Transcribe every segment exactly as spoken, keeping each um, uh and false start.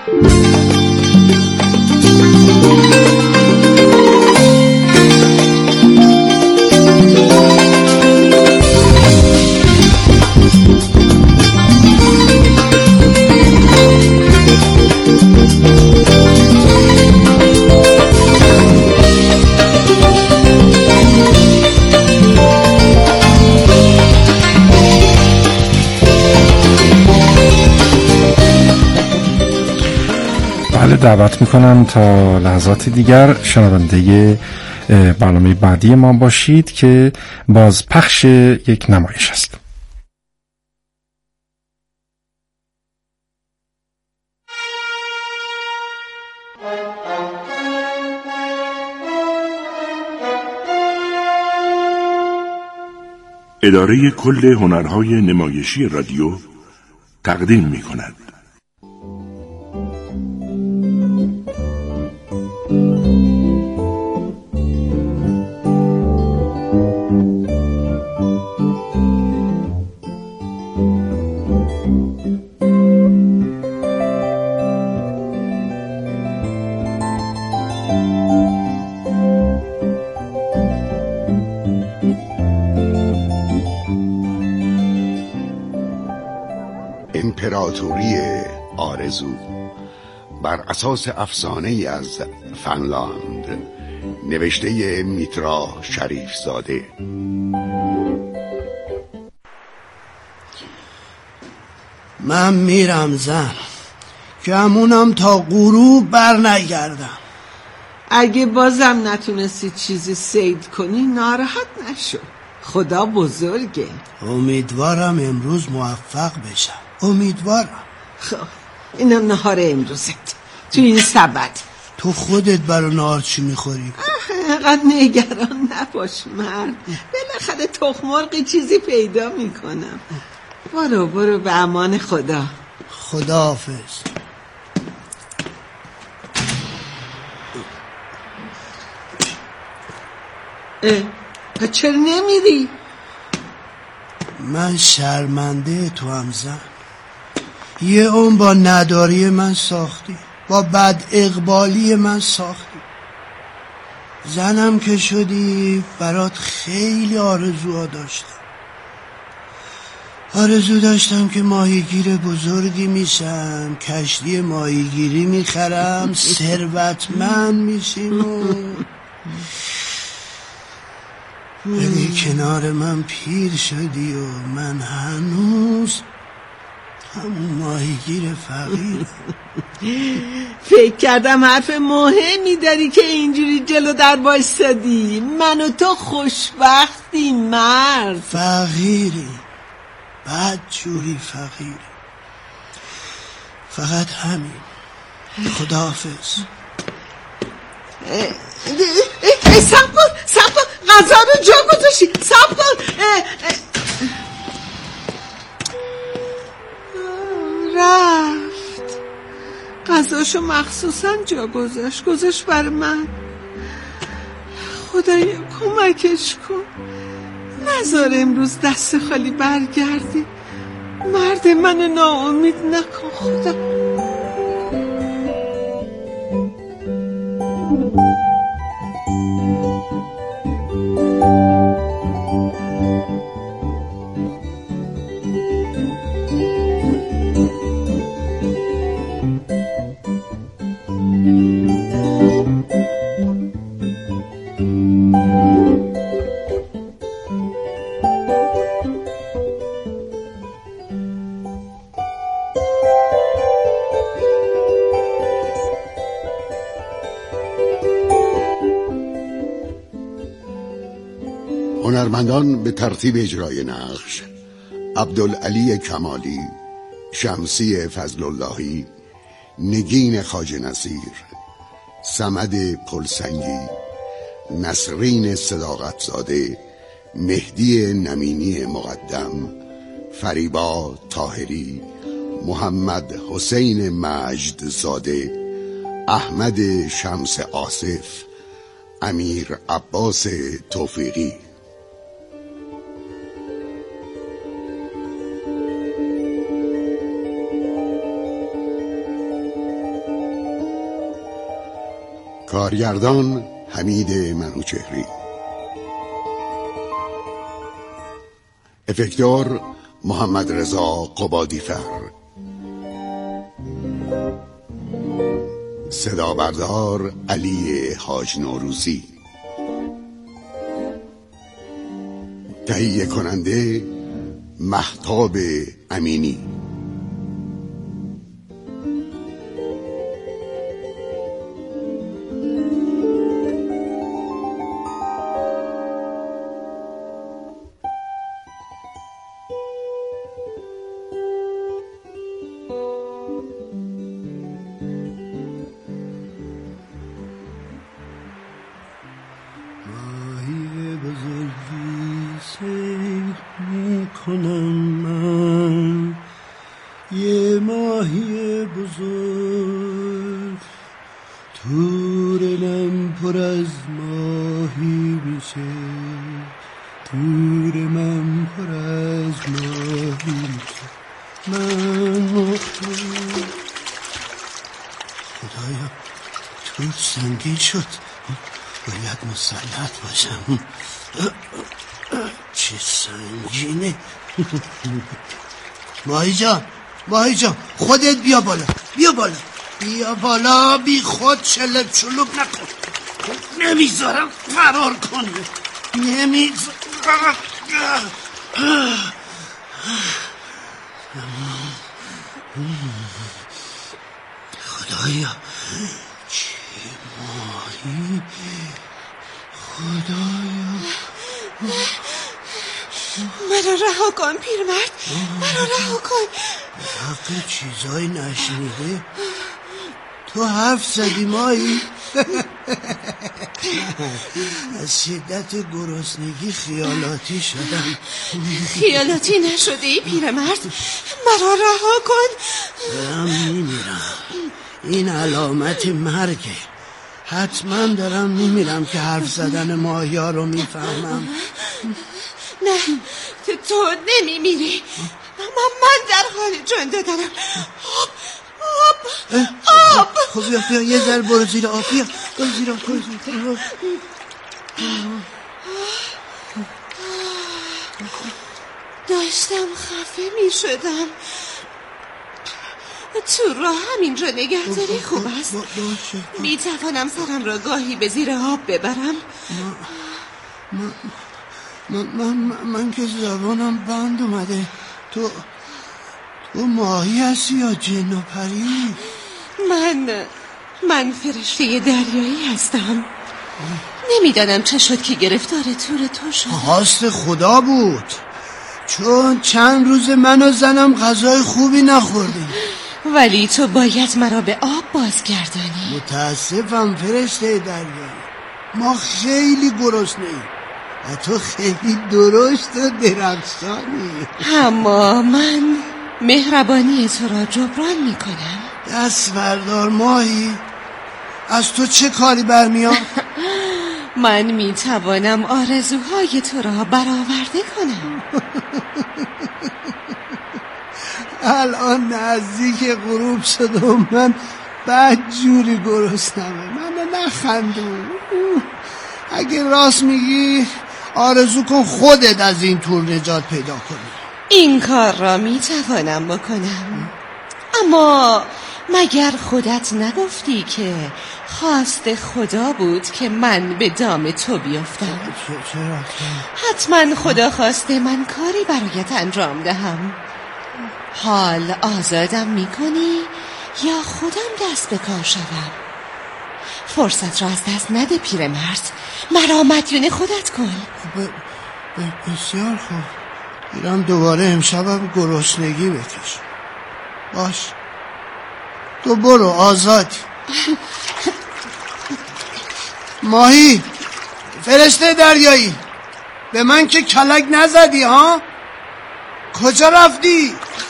دعوت میکنم تا لحظات دیگر شنونده برنامه بعدی ما باشید که باز پخش یک نمایش است. اداره کل هنرهای نمایشی رادیو تقدیم میکند. امپراتوری آرزو بر اساس افسانه ای از فنلاند، نوشته میترا شریف زاده. من میرم زن، گمونم تا غروب بر نگردم. اگه بازم نتونستی چیزی صید کنی ناراحت نشو، خدا بزرگه. امیدوارم امروز موفق بشم، امیدوارم. خب اینم نهار امروزت تو این سبد. تو خودت برا نهار چی میخوری؟ اینقدر نگران نباش مرد، بالاخره تخم مرغی چیزی پیدا میکنم. برو برو به امان خدا. خداحافظ. اه چرا نمیری؟ من شرمنده تو هم زن. یه اون با نداری من ساختی، با بد اقبالی من ساختی. زنم که شدی برات خیلی آرزوها داشتم. آرزو داشتم که ماهیگیر بزرگی میشم، کشتی ماهیگیری میخرم، ثروتمند میشیم و ولی کنار من پیر شدی و من هنوز همون ماهیگیر فقیر. فکر کردم حرف مهمی داری که اینجوری جلو در بایستادی. من و تو خوشبختی مرد. فقیری، بدجوری فقیری. فقط همین. خداحافظ. سب کن سب کن، غذا رو جا گذاشتی. سب کن. رفت. غذاشو مخصوصا جا گذاشت گذاشت بر من. خدایا کمکش کن، نذار امروز دست خالی برگردی. مرد من ناامید نکن خدا. هنرمندان به ترتیب اجرای نقش: عبدالعلی کمالی، شمسی فضل اللهی، نگین خواجه نصیر، صمد پلسنگی، نسرین صداقت زاده، مهدی نمینی مقدم، فریبا طاهری، محمد حسین مجد زاده، احمد شمس آصف، امیر عباس توفیقی. کارگردان حمید منوچهری، افکتور محمد رضا قبادیفر، صدا بردار علی حاج نوروزی، تهیه کننده مهتاب امینی. کنم یه ماهی بزرگ، تورم پر از ماهی میشه، تور من پر از ماهی میشه. من خدایا تور سنگین شد، باید مسلط باشم. چه سنگینه. ماهی جان، ماهی جان، خودت بیا بالا، بیا بالا، بیا بالا، بی خود چلپ چلوب نکن، نمیذارم فرار کنی، نمیذارم. خدایا چه ماهی، خدایا. مرا رها کن پیرمرد، مرا رها کن. حق چیزایی نشنیده؟ تو حرف زدی ماهی؟ از شدت گرسنگی خیالاتی شدم. خیالاتی نشده ای پیرمرد، مرا رها کن. دارم میمیرم، این علامت مرگه. حتما دارم میمیرم که حرف زدن ماهی ها رو میفهمم. نه تو نمیمیری، من در حال جان دادنم. آب آب آب. خب بیا بیا یه ذره برو زیر آب، بیا برو زیر آب، برو زیر آب. داشتم خفه می شدم. تو را همینجا نگهداری خوب است. می توانم سرم را گاهی به زیر آب ببرم. من من من, من که زبانم بند اومده. تو تو ماهی هستی یا جن و پری؟ من من فرشته دریایی هستم. نمیدانم چه شد که گرفتار تور تو شد. خواست خدا بود، چون چند روز من و زنم غذای خوبی نخوردیم. ولی تو باید مرا به آب بازگردانی. متاسفم فرشته دریایی، ما خیلی گرسنه‌ایم و تو خیلی درشت و درخشانی. اما من مهربانی تو را جبران میکنم. دست بردار ماهی، از تو چه کاری برمیاد؟ من میتوانم آرزوهای تو را برآورده کنم. الان نزدیک غروب شد و من بدجوری گرسنمه. من نخندون. اگه راست میگی آرزو کن خودت از این تور نجات پیدا کنی. این کار را میتوانم بکنم، اما مگر خودت نگفتی که خواست خدا بود که من به دام تو بیفتم؟ چرا؟ حتما خدا خواسته من کاری برایت انجام دهم. حال آزادم میکنی یا خودم دست به کار شدم؟ فرصت را از دست نده پیرمرد، مرا مدیون خودت کن. ب... ب... بسیار خوب، میرم دوباره امشبم گرسنگی بکش. باش، تو برو، آزادی. ماهی، فرشته دریایی، به من که کلک نزدی ها؟ کجا رفتی؟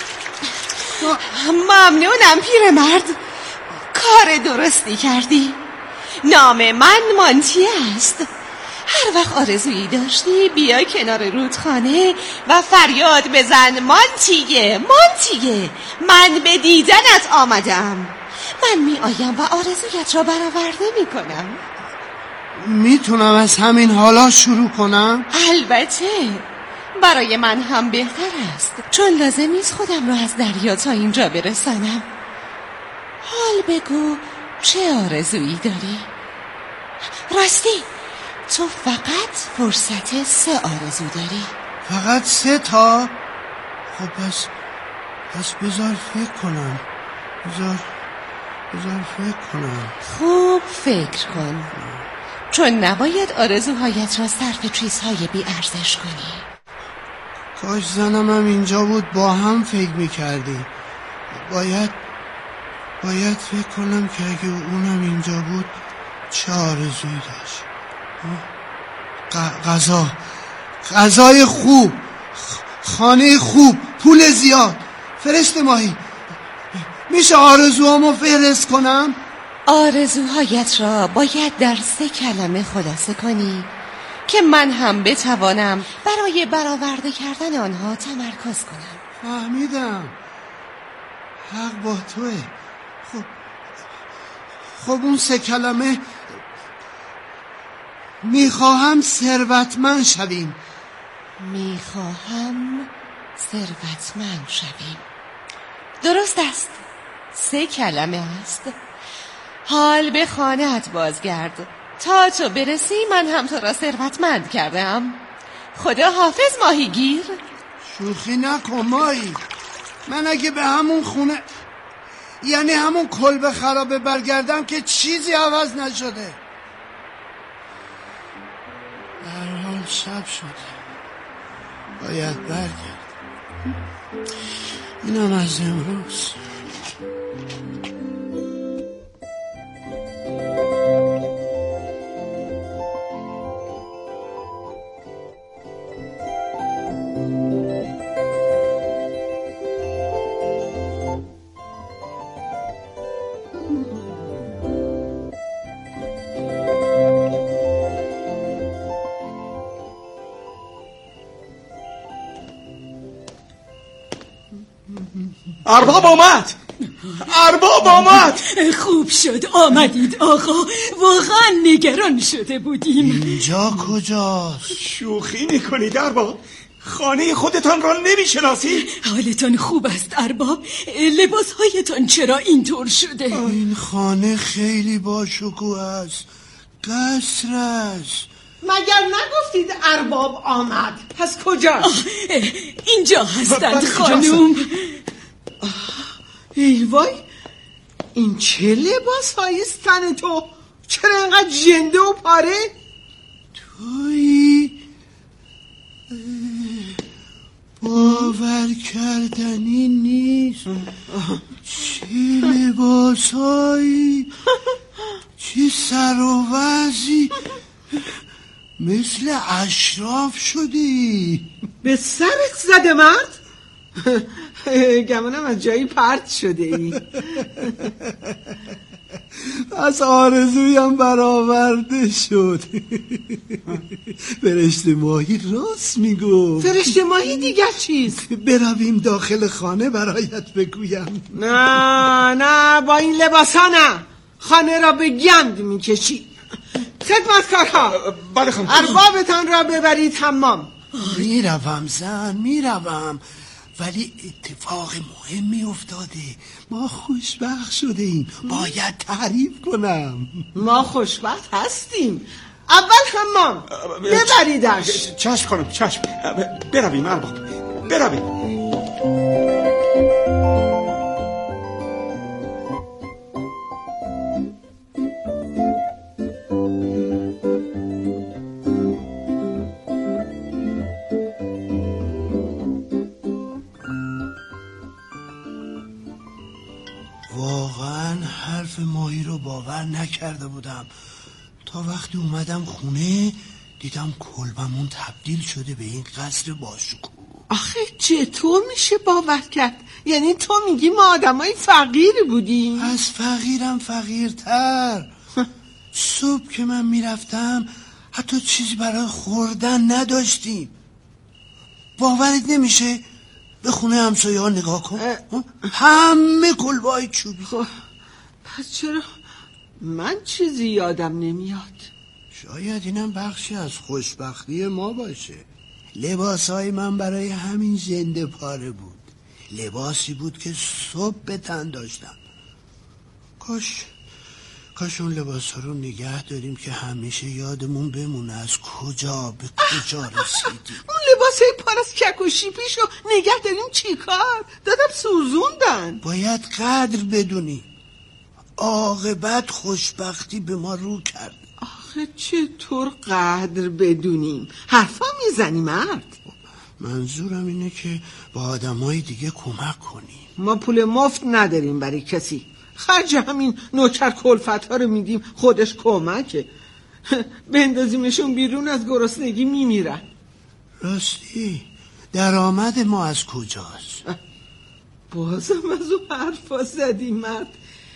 ممنونم پیرمرد، کار درستی کردی. نام من مانتیه است. هر وقت آرزویی داشتی بیا کنار رودخانه و فریاد بزن مانتیه، مانتیه، من به دیدنت آمدم. من می آیم و آرزویت را برآورده می کنم. میتونم از همین حالا شروع کنم؟ البته، برای من هم بهتر است، چون لازم نیست خودم را از دریا تا اینجا برسانم. حال بگو چه آرزویی داری؟ راستی تو فقط فرصت سه آرزو داری. فقط سه تا؟ خب پس پس بذار فکر کنم. بذار بذار فکر کنم. خوب فکر کن، چون نباید آرزوهایت را صرف چیزهای بی ارزش کنی. کاش زنم هم اینجا بود با هم فکر میکردیم. باید باید فکر کنم که اگه اونم اینجا بود چه آرزویی داشت. غذا غذای خوب، خانه خوب، پول زیاد، فرشته ماهی. میشه آرزوهامو فهرست کنم؟ آرزوهایت را باید در سه کلمه خلاصه کنی که من هم بتوانم برای برآورده کردن آنها تمرکز کنم. فهمیدم، حق با توه. خب خب اون سه کلمه: میخواهم ثروتمند شویم. میخواهم ثروتمند شویم. درست است، سه کلمه است. حال به خانه‌ات بازگرد. تا تو برسی من هم تو را ثروتمند کردم. خدا حافظ ماهیگیر. شوخی نکن ماهی. من اگه به همون خونه، یعنی همون کلبه خرابه برگردم که چیزی عوض نشده. در حال شب شده، باید برگرد. اینم از امروز. ارباب آمد، ارباب آمد. خوب شد آمدید آقا، واقعا نگران شده بودیم. اینجا کجاست؟ شوخی میکنید ارباب؟ خانه خودتان را نمیشناسی؟ حالتان خوب است ارباب؟ لباسهایتان چرا اینطور شده؟ این خانه خیلی باشکوه است، قصر است. مگر نگفتید ارباب آمد؟ پس کجاست؟ اینجا هستند خانوم. ای وای، این چه لباس هایی است تن تو؟ چرا اینقدر جنده و پاره؟ تویی؟ باور کردنی نیست. چه لباس هایی، چه سر و وضعی، مثل اشراف شدی. به سرت زده مرد؟ گمانم از جایی پرت شده ای. از آرزویم برآورده شد. فرشته ماهی راست میگو. فرشته ماهی دیگر چیست؟ برویم داخل خانه برایت بگویم. نه نه، با این لباسا نه. خانه را به گند میکشی. خدمتکارها، بله خانم. اربابتان را ببرید حمام. میروم زن، میروم، ولی اتفاق مهمی افتاده. ما خوشبخت شده ایم، باید تعریف کنم. ما خوشبخت هستیم. اول حمام، ببریدش. چشم خانم، چشم. برویم ارباب، برویم. واقعا حرف ماهی رو باور نکرده بودم تا وقتی اومدم خونه دیدم کلبمون تبدیل شده به این قصر باشکوه. آخه چطور میشه باور کرد؟ یعنی تو میگی ما آدمای فقیر بودیم؟ از فقیرم فقیرتر. صبح که من میرفتم حتی چیزی برای خوردن نداشتیم. باورت نمیشه؟ به خونه همسایه ها نگاه کن، همه کلبه‌های چوبی. پس چرا من چیزی یادم نمیاد؟ شاید اینم بخشی از خوشبختی ما باشه. لباسای من برای همین زنده پاره بود. لباسی بود که صبح به تن داشتم. کاش کاش اون لباس ها رو نگه داریم که همیشه یادمون بمونه از کجا به کجا رسیدیم. اون لباسای پر از کک و شیپیشو نگه داریم چی کار؟ دادم سوزوندن. باید قدر بدونی. عاقبت خوشبختی به ما رو کرد. آخه چطور قدر بدونیم؟ حرفا میزنی مرد. منظورم اینه که با آدمای دیگه کمک کنیم. ما پول مفت نداریم برای کسی. خرج همین نوکر کلفت ها رو میدیم، خودش کمکه. بندازیمشون بیرون از گرسنگی میمیرن. راستی درآمد ما از کجاست؟ بازم از اون حرفا زدی مرد.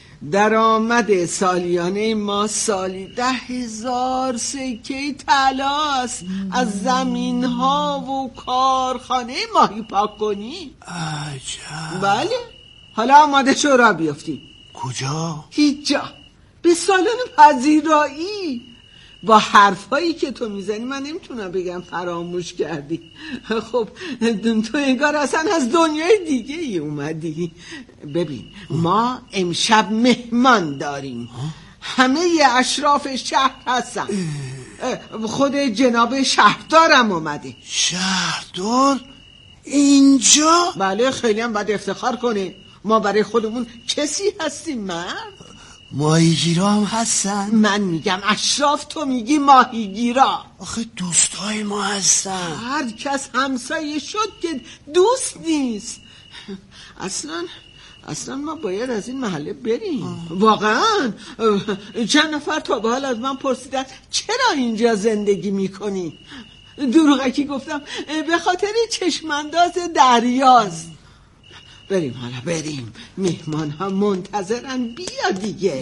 درآمد سالیانه ما سالی ده هزار سکه طلاست از زمین ها و کارخانه ماهی پاک کنی. عجب. بله، حالا آماده شو را بیافتیم. کجا؟ هیچ جا. به سالن پذیرایی. با حرفایی که تو میزنی من نمیتونم بگم فراموش کردی. خب تو انگار اصلا از دنیای دیگه ای اومدی. ببین ما امشب مهمان داریم. همه اشراف شهر هستن. خود جناب شهردارم اومده. شهردار؟ اینجا؟ بله، خیلی هم باید افتخار کنه. ما برای خودمون کسی هستیم مرد. ماهیگیرا هم هستن؟ من میگم اشراف، تو میگی ماهیگیرا. آخه دوستای ما هستن. هر کس همسایه شد که دوست نیست. اصلا اصلا ما باید از این محله بریم. آه. واقعا چند نفر تا به حال از من پرسیدن چرا اینجا زندگی میکنی؟ دروغکی گفتم به خاطر چشمانداز دریاست. بریم حالا بریم، مهمان ها منتظرن، بیا دیگه.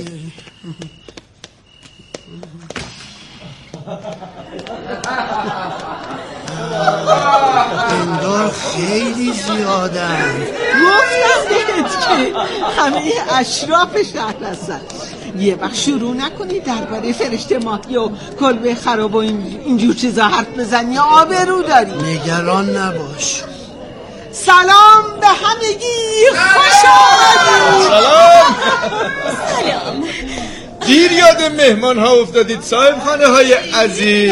اندار خیلی زیادن. گفتم بهت که همه اشراف شهر هستن. یه وقت شروع نکنی درباره فرشته ماهی و کلبه خراب و اینجور چیزا حرف بزنی یا آبرو داری. نگران نباش. سلام به همگی، خوش آمدید. سلام. سلام. دیر یاد مهمان ها افتادید صاحب خانه های عزیز.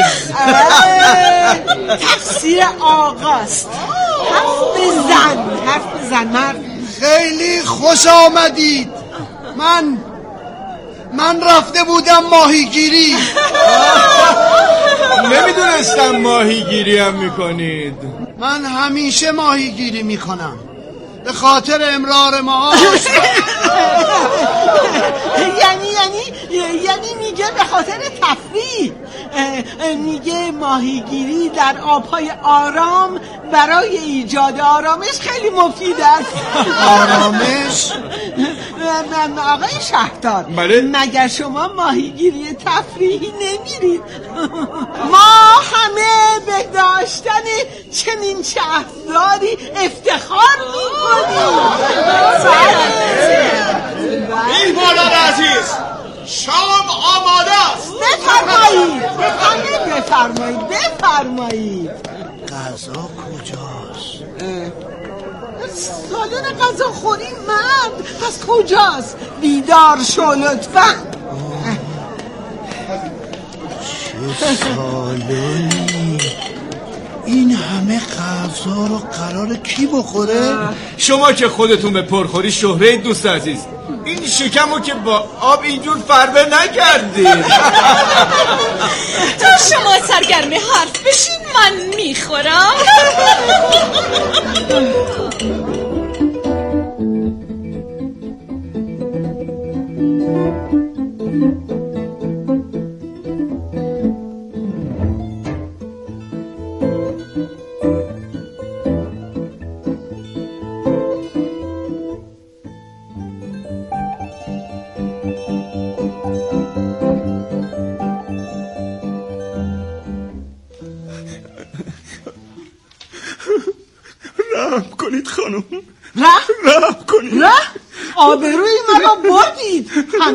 تقصیر آقاست. حرف بزن حرف بزن مرد. خیلی خوش آمدید. من من رفته بودم ماهیگیری. نمیدونستم ماهیگیری هم میکنید. من همیشه ماهیگیری میکنم به خاطر امرار معاش. یعنی یعنی یعنی میگه به خاطر تفریح. میگه ماهیگیری در آبهای آرام برای ایجاد آرامش خیلی مفید است. آرامش؟ آقای شهردار، بله؟ مگر شما ماهیگیری تفریحی نمیرید؟ ما همه به داشتن چنین شهرداری افتخار میکنیم. میهمانان عزیز، شام آماده است. بفرمایید بفرمایید بفرمایید. غذا کجاست؟ سالن غذا خوری مرد. پس کجاست؟ بیدار شو لطفا. چه سالنی؟ این همه غذا رو قرار کی بخوره؟ شما که خودتون به پرخوری شهره دوست عزیز، این شکمو که با آب اینجور فربه نکردید. تا شما سرگرم حرف بشین من میخورم. رحم کنید خانم، رحم رحم کنید. رحم؟ آبروی مرا بردید. همه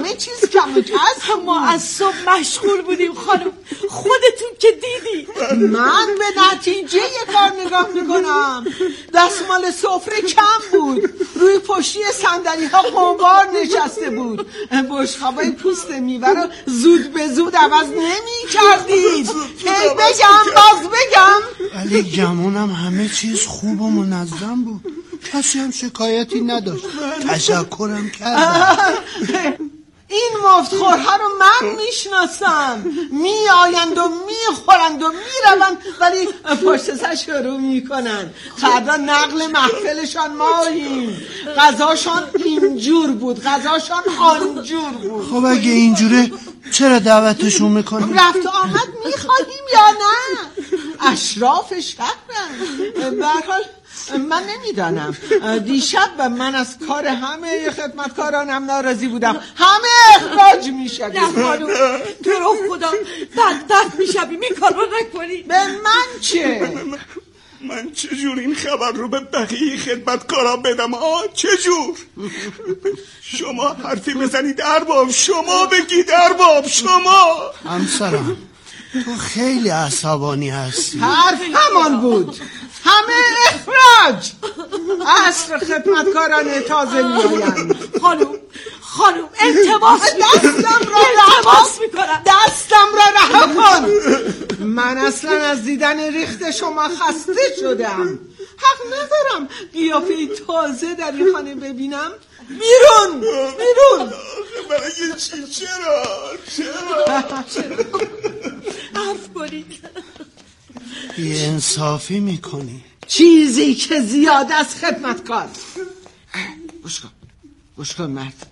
همه چیز کم و کس. ما از صبح مشغول بودیم خانم، خودتون که دیدی. من به نتیجه یه کار نگاه میکنم. دستمال سفره کم بود، روی پشتی صندلی ها قنبار نشسته بود. بشقابای پوست میوه رو زود به زود عوض نمی کردید. هی بگم باز بگم. ولی گمونم همه چیز خوب و منظم بود، کسی هم شکایتی نداشت. تشکرم کردم. این مفتخورها رو من میشناسم، می آیند و می خورند و می روند ولی پشت سر شروع می کنند. فردا نقل محفلشان ماییم. غذاشان اینجور بود، غذاشان آنجور بود. خب اگه اینجوره چرا دعوتشون میکنیم؟ رفت آمد میخواهیم یا نه؟ اشراف شهرن. به هر حال من نمیدانم. دیشب و من از کار همه خدمتکارانم ناراضی بودم. همه اخراج میشدیم. نه خانم، تو رو خدا بدبخت میشویم، این کار رو نکنی. به من چه؟ من چجور این خبر رو به بقیه خدمتکارا بدم؟ آه چجور؟ شما حرفی بزنید ارباب، شما بگید ارباب، شما. همسرم تو خیلی عصبانی هستی. حرف همان بود، همه اخراج. عصر خدمتکاران تازه میآیند. خانم خانم التماس دستم را رها میکنم، دستم را رها کن. من اصلا از دیدن ریخت شما خسته شدم. حق ندارم قیافه تازه در این خانه ببینم. بیرون بیرون. برای چی؟ چرا چرا عفو کنید. بی انصافی میکنی. چیزی که زیاد از خدمتکار. گوش کن گوش کن مرد.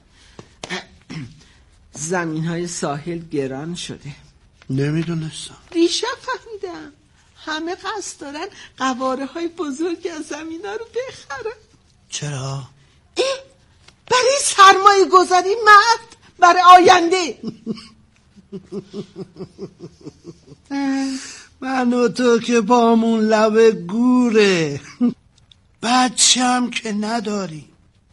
زمین های ساحل گران شده. نمیدونستم. دیشب فهمیدم همه قصد دارن قواره های بزرگی از زمین ها رو بخرن. چرا؟ اه؟ برای سرمایه گذاری مرد، برای آینده. من و تو که پامون لبه گوره، بچه هم که نداریم.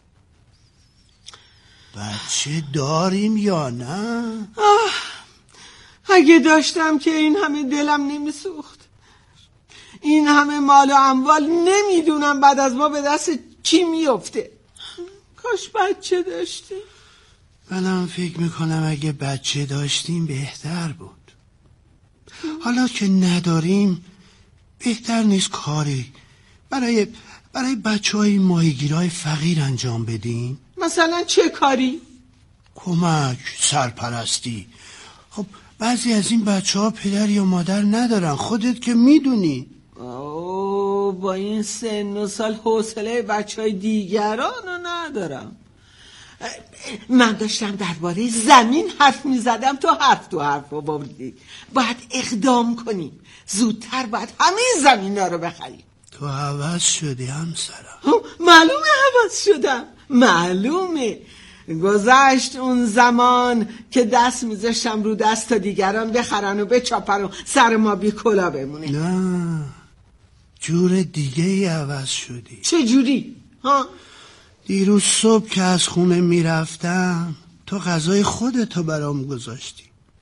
بچه داریم یا نه؟ آه، اگه داشتم که این همه دلم نمیسوخت. این همه مال و اموال نمیدونم بعد از ما به دست کی میفته. کاش بچه داشتیم. منم فکر میکنم اگه بچه داشتیم بهتر بود. حالا که نداریم بهتر نیست کاری برای برای بچه های ماهیگیرای فقیر انجام بدیم؟ مثلا چه کاری؟ کمک، سرپرستی. خب بعضی از این بچه ها پدر یا مادر ندارن، خودت که میدونی. اوه با این سن و سال حوصله بچه های دیگران رو ندارم. من داشتم درباره زمین حرف می زدم، تو حرف تو حرف رو بردی. باید اقدام کنیم، زودتر باید همه زمین ها رو بخریم. تو عوض شدی همسرم. معلومه عوض شدم، معلومه. گذشت اون زمان که دست میذاشتم رو دست تا دیگران بخرن و بچاپن و سر ما بی کلا بمونه. نه، جور دیگه ای عوض شدی. چه جوری؟ ها؟ دیروز صبح که از خونه میرفتم تو غذای خودتو برام گذاشتی.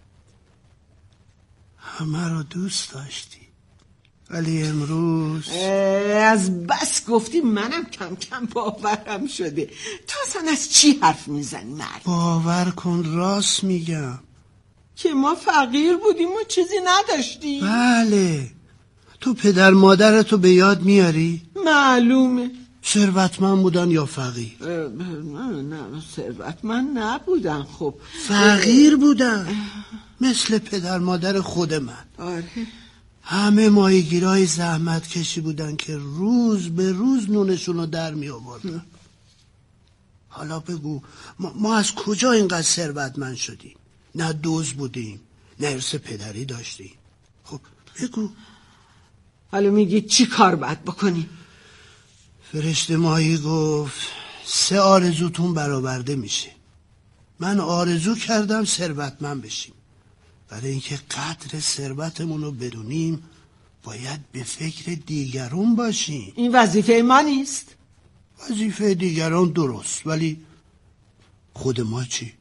همه رو دوست داشتی، ولی امروز از بس گفتی منم کم کم باورم شده. تو اصلا از چی حرف میزنی مرد؟ باور کن راست میگم که ما فقیر بودیم و چیزی نداشتیم. بله. تو پدر مادرتو به یاد میاری؟ معلومه. ثروتمند بودن یا فقیر؟ نه نه ثروتمند نبودن. خب فقیر بودن، مثل پدر مادر خود من. آره. همه ماهیگیرای زحمت کشی بودن که روز به روز نونشون رو در می آوردن. حالا بگو ما, ما از کجا اینقدر ثروتمند شدیم؟ نه دوز بودیم، نه ارث پدری داشتیم. خب بگو. حالا میگی چی کار باید بکنیم؟ فرشته ماهی گفت سه آرزوتون برآورده میشه. من آرزو کردم ثروتمند بشیم. برای اینکه قدر ثروتمون رو بدونیم باید به فکر دیگران باشیم. این وظیفه ما نیست؟ وظیفه دیگران درست، ولی خود ما چی؟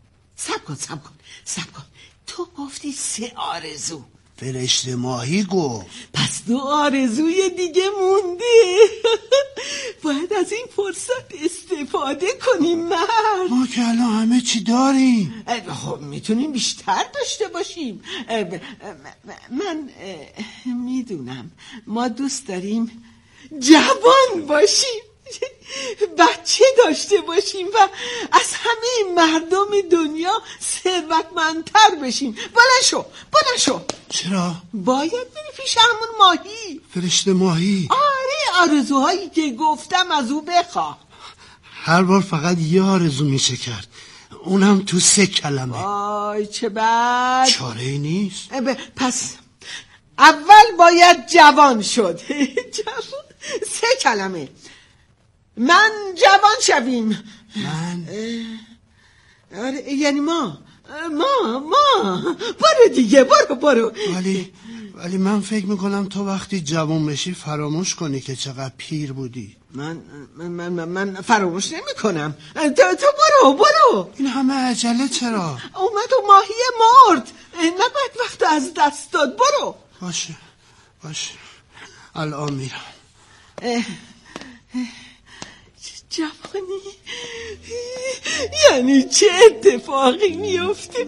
سب کن سب کن سب کن تو گفتی سه آرزو. فرشته ماهی گفت. پس دو آرزوی دیگه مونده. باید از این فرصت استفاده کنیم مرد. ما که الان همه چی داریم. خب میتونیم بیشتر داشته باشیم. من میدونم ما دوست داریم جوان باشیم، بچه داشته باشیم و از همه مردم دنیا ثروتمندتر بشیم. بلند شو بلند شو. چرا؟ باید بری پیش همون ماهی. فرشته ماهی؟ آره آرزوهایی که گفتم از او بخواه. هر بار فقط یه آرزو میشه کرد، اونم تو سه کلمه. آی چه بد. چاره ای نیست. پس اول باید جوان شد. جوان سه کلمه. من جوان شویم. من آره یعنی ما ما ما برو دیگه برو برو. ولی ولی من فکر میکنم تو وقتی جوان بشی فراموش کنی که چقدر پیر بودی. من من من, من فراموش نمی کنم. تو, تو برو برو. این همه عجله چرا؟ اومد و ماهی مرد، نباید وقت از دست داد. برو. باشه باشه الان میرم. اه اه جوانی یعنی چه اتفاقی میفته؟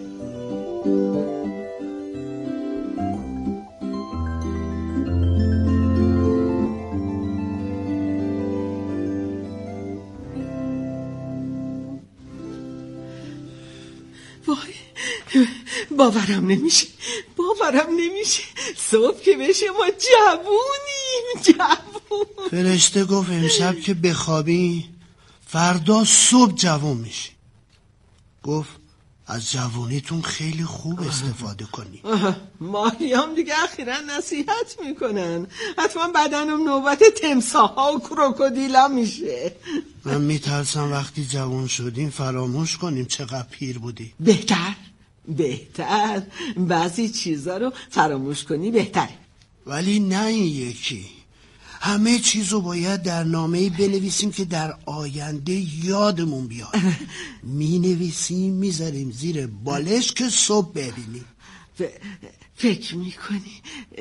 وای باورم نمیشه باورم نمیشه صبح که بشه ما جوونیم. جوون فرشته گفت امشب که بخوابی فردا صبح جوون میشی. گفت از جوونیتون خیلی خوب استفاده کنی. ماهیام دیگه اخیراً نصیحت میکنن، حتما بدنم نوبت تمساها و کروکودیلا میشه. من میترسم وقتی جوان شدیم فراموش کنیم چقدر پیر بودی. بهتر بهتر بعضی چیزا رو فراموش کنی بهتره. ولی نه این یکی. همه چیزو باید در نامه‌ای بنویسیم که در آینده یادمون بیاد. می نویسیم میذاریم زیر بالش که صبح ببینیم. ف... فکر میکنی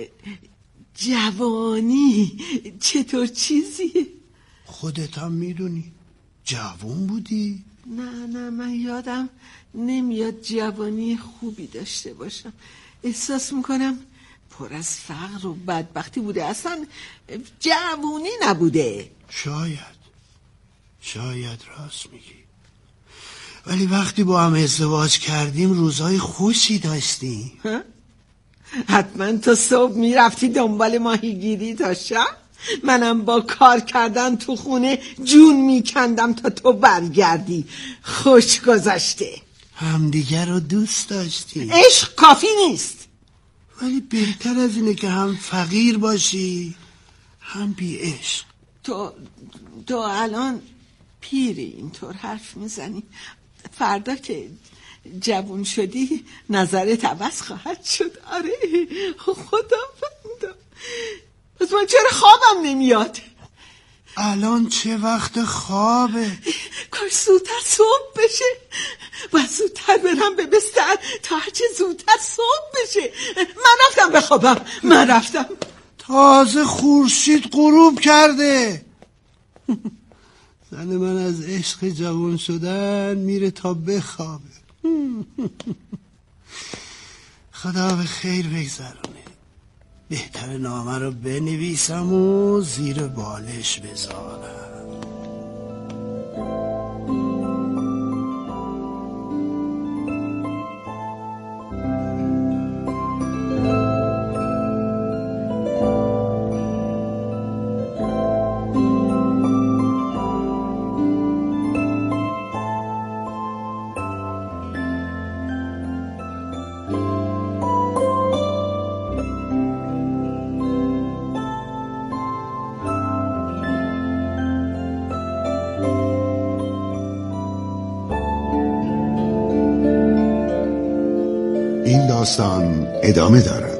جوانی چطور چیزیه؟ خودت هم میدونی جوان بودی. نه نه من یادم نمیاد جوانی خوبی داشته باشم. احساس میکنم پر از فقر و بدبختی بوده، اصلا جوونی نبوده. شاید شاید راست میگی، ولی وقتی با هم ازدواج کردیم روزای خوشی داشتیم. حتما تو صبح میرفتی دنبال ماهیگیری تا شب، منم با کار کردن تو خونه جون میکندم تا تو برگردی. خوش گذشته. همدیگر رو دوست داشتیم. عشق کافی نیست، ولی بهتر از اینه که هم فقیر باشی هم بی عشق. تو تو الان پیری اینطور حرف میزنی، فردا که جوون شدی نظرت عوض خواهد شد. آره خدا بنده، بس من چرا خوابم نمیاد؟ الان چه وقت خوابه؟ کاش زودتر صبح بشه، باید زودتر برم به بستر تا هرچه زودتر صبح بشه. من رفتم بخوابم، من رفتم. تازه خورشید غروب کرده. زن من از عشق جوان شدن میره تا بخوابه. خدا به خیر بگذرونه. بهتر نامه رو بنویسم و زیر بالش بذارم. این داستان ادامه دارد.